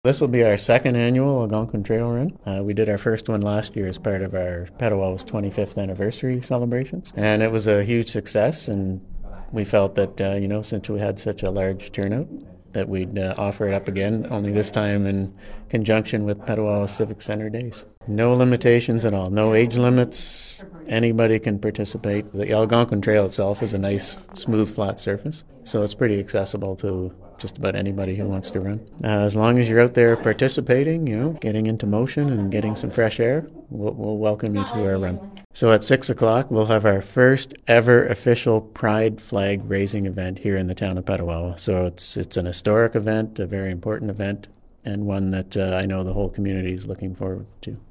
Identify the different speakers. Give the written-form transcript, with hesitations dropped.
Speaker 1: This will be our second annual Algonquin Trail Run. We did our first one last year as part of our Petawawa's 25th anniversary celebrations, and it was a huge success. And we felt that since we had such a large turnout, that we'd offer it up again. Only this time in conjunction with Petawawa Civic Center Days. No limitations at all. No age limits. Anybody can participate. The Algonquin Trail itself is a nice, smooth, flat surface, so it's pretty accessible to just about anybody who wants to run. As long as you're out there participating, getting into motion and getting some fresh air, we'll welcome you to our run. So at 6 o'clock, we'll have our first ever official Pride flag raising event here in the town of Petawawa. So it's an historic event, a very important event, and one that I know the whole community is looking forward to.